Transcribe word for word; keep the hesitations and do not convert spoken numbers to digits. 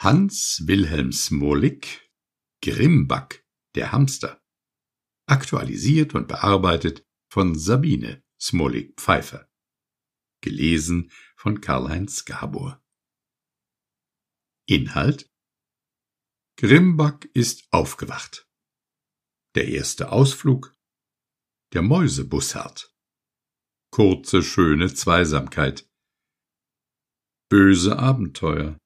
Hans Wilhelm Smolik, Grimback, der Hamster. Aktualisiert und bearbeitet von Sabine Smolik-Pfeiffer. Gelesen von Karl-Heinz Gabor. Inhalt: Grimback ist aufgewacht. Der erste Ausflug. Der Mäusebussard. Kurze, schöne Zweisamkeit. Böse Abenteuer.